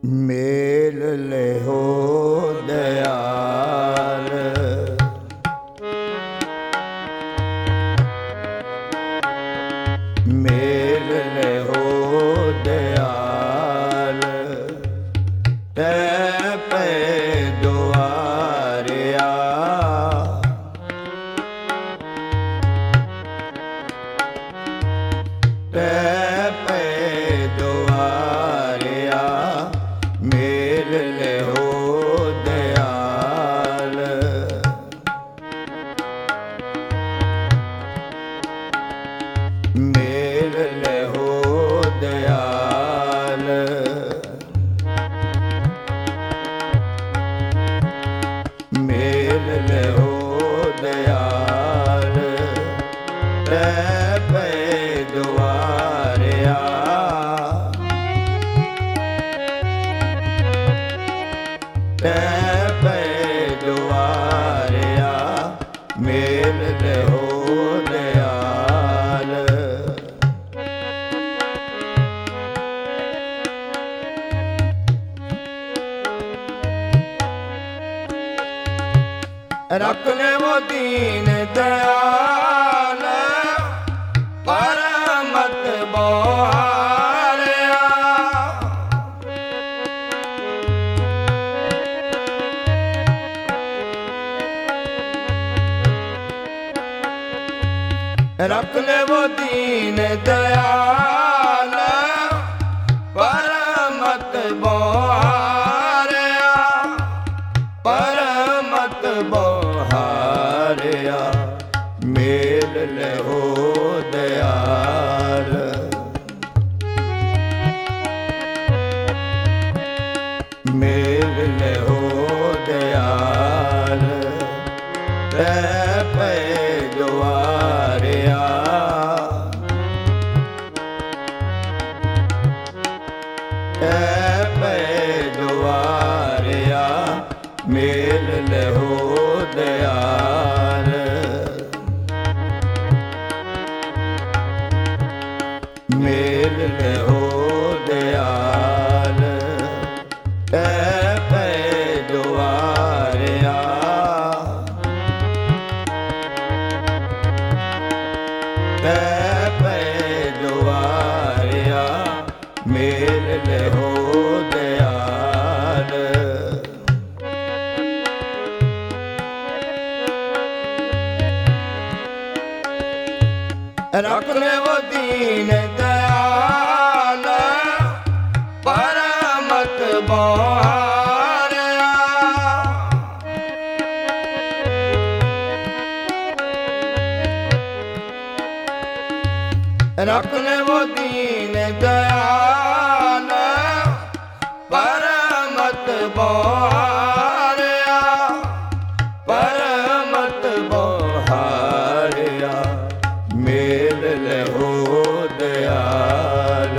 ਮੇਲ ਲਿਹੋ ਦਇਆਲ, ਮੇਲ ਲਿਹੋ ਦਇਆਲ, ਤੈ ਪੈ ਦੁਆਰਿਆ, ਤੈ ਪੈ ਦੁਆਰਿਆ, ਮੇਲ ਲਿਹੋ ਦਇਆਲ, ਮੇਲ ਲਿਹੋ ਦਇਆਲ, ਮੇਲ ਲਿਹੋ ਦਇਆਲ, ਤੈ ਪੈ ਦੁਆਰਿਆ, ਤੈ ਪੈ ਦੁਆਰਿਆ, ਮੇਲ ਲਿਹੋ ਦਇਆਲ, ਰੱਖ ਲਿਵੋ ਦੀਨ ਦਇਆਲ, ਪਰਮਤ ਬੋਹਾਰਿਆ, ਰੱਖ ਲਿਵੋ ਦੀਨ ਦਇਆਲ, ਪਰਮਤ ਬੋਹਾਰਿਆ, ਪਰਮਤ ਬੋਹਾਰਿਆ, ਮੇਲ ਲਿਹੋ ਦਇਆਲ, ਮੇਲ ਲਿਹੋ ਦਇਆਲ, ਤੈ ਪੈ ਦੁਆਰਿਆ, ਤੈ ਪੈ ਦੁਆਰਿਆ, ਮੇਲ ਲਿਹੋ ਦਇਆਲ, ਮੇਲ ਲਿਹੋ ਦਇਆਲ, ਤੈ ਪੈ ਦੁਆਰਿਆ, ਤੈ ਪੈ ਦੁਆਰਿਆ, ਮੇਲ ਲਿਹੋ ਦਇਆਲ, ਰੱਖ ਲਿਵੋ ਦੀਨ ਦਇਆਲ, ਪਰਮਤ ਬੋਹਾਰਿਆ, ਰੱਖ ਲਿਵੋ ਦੀਨ ਦਇਆਲ, ਪਰਮਤ ਬੋਹਾਰਿਆ, ਪਰਮਤ ਬੋਹਾਰਿਆ, ਮੇਲ ਲਿਹੋ ਦਇਆਲ,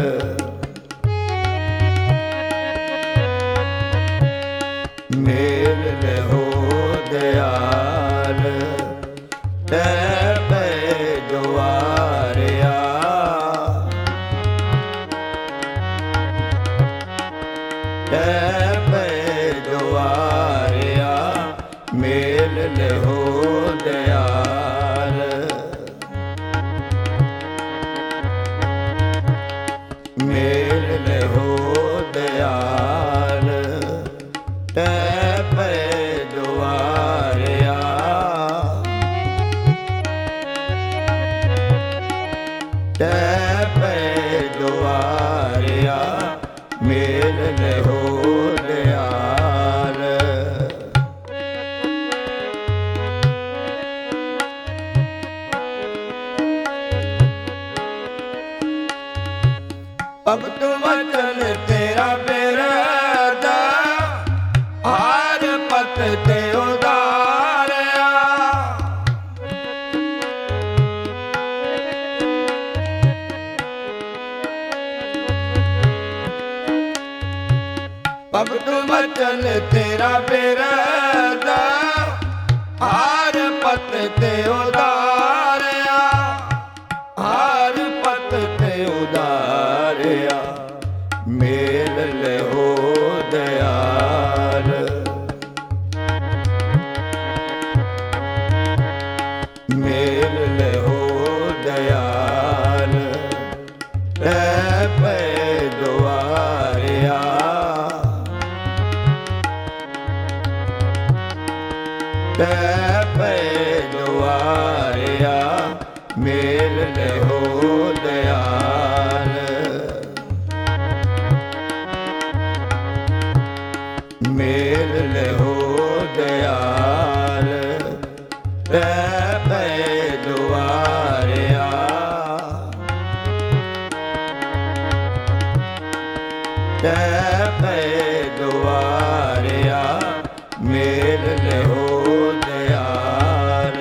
ਮੇਲ ਲਿਹੋ ਦਇਆਲ, ਤੈ ਪੈ ਦੁਆਰਿਆ, ਤੈ ਪੈ ਦੁਆਰਿਆ, ਮੇਲ ਲਿਹੋ ਦਇਆਲ, ਮੇਲ ਲਿਹੋ ਦਇਆਲ, ਤੈ ਪੈ ਦੁਆਰਿਆ, ਤੈ ਪੈ ਦੁਆਰਿਆ, ਮੇਲ ਲਿਹੋ ਦਇਆਲ, ਭਗਤ ਵਚਨ ਤੇਰਾ ਬਿਰਦਾ, ਹਰ ਪਤ ਤੇ ਉਦਾਰਿਆ, ਭਗਤ ਵਚਨ ਤੇਰਾ ਬਿਰਦਾ, ਹਰ ਪਤ ਤੇ ਉਦਾਰਿਆ, ਹਰ ਪਤ ਤੇ ਉਦਾਰਿਆ, ਮੇਲ ਲਿਹੋ ਮੇਲ ਲਿਓ ਦਿਆਲ ਰਹਿ ਪਏ ਦੁਆਰਿਆ ਰਹਿ ਪਏ ਦੁਆਰਿਆ ਮੇਲ ਲਿਓ ਦਿਆਲ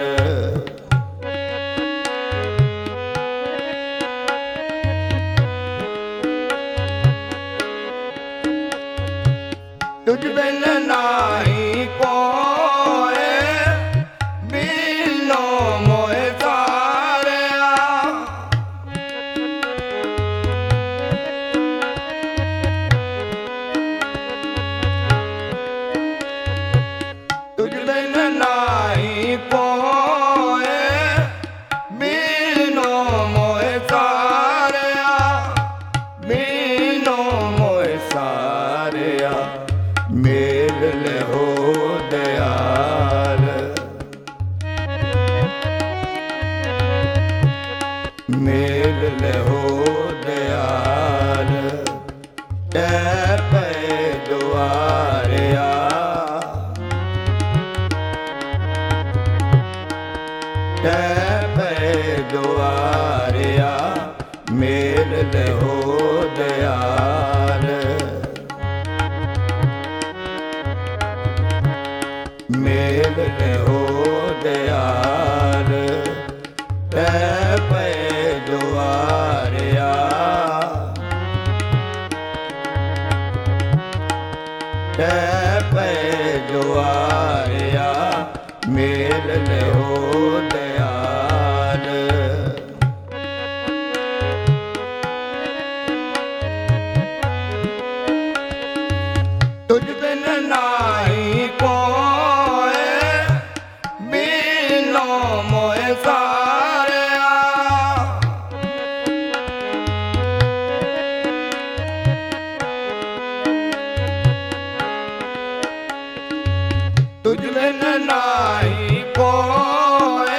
ਤੁਝ ਬਿਨ ਨਾਹੀ ਕੋਇ ਬਿਨੋ ਮੋਹਿ ਤਾਰਿਆ ਤੁਝ ਬਿਨ ਨਾਹੀ ਕੋਇ ਬਿਨੋ ਮੋਹਿ ਤਾਰਿਆ ਬਿਨੋ ਮੋਹਿ ਤਾਰਿਆ ਮੇਲ ਲਿਓ ਦਿਆਲ ਮੇਲ ਲਿਓ ਦਿਆਲ ਰਹਿ ਪਏ ਦੁਆਰਿਆ ਰਹਿ ਪਏ ਦੁਆਰਿਆ ਮੇਲ ਲਿਓ ਦਿਆਲ ਮੇਲ ਲਿਓ ਦਿਆਲ ਰਹਿ ਪਏ ਦੁਆਰਿਆ ਰਹਿ ਪਏ ਦੁਆਰਿਆ ਮੇਲ ਲਿਓ ਦਿਆਲ ਤੁਝ ਬਿਨ ਨਾਹੀ ਕੋਇ ਬਿਨੋ ਮੋਹਿ ਤਾਰਿਆ ਤੁਝ ਬਿਨ ਨਾਹੀ ਕੋਇ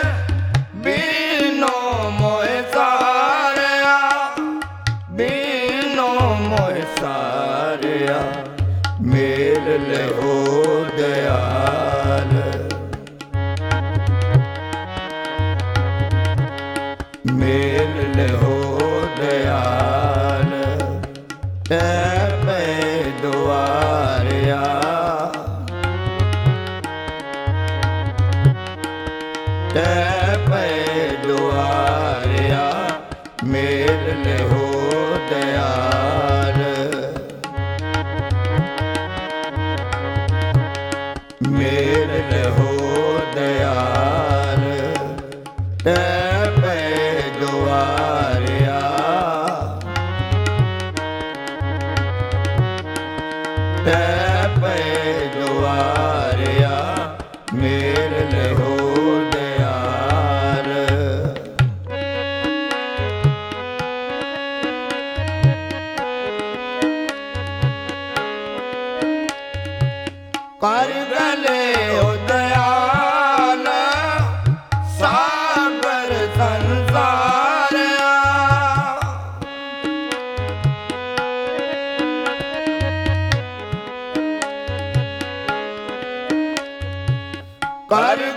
ਬਿਨੋ ਮੋਹਿ ਤਾਰਿਆ ਬਿਨੋ ਮੋਹਿ ਤਾਰਿਆ ਮੇਲ ਲਿਓ ਦਿਆਲ ਮੇਲ ਲਿਓ ਦਿਆਲ ਰਹਿ ਪਏ ਦੁਆਰਿਆ ਰਹਿ ਪਏ ਦੁਆਰਿਆ ਮੇਲ ਲਿਓ ਦਿਆਲ ਮੇਲ ਲਿਓ ਦਿਆਲ ਰਹਿ ਪਏ ਦੁਆਰਿਆ ਰਹਿ ਪਏ ਦੁਆਰਿਆ ਮੇਲ ਲਿਓ ਦਿਆਲ ਕਰ ਗਲਿਓ ਦਿਆਲ ਸਾਗਰ ਸੰਸਾਰਿਆ ਕਰ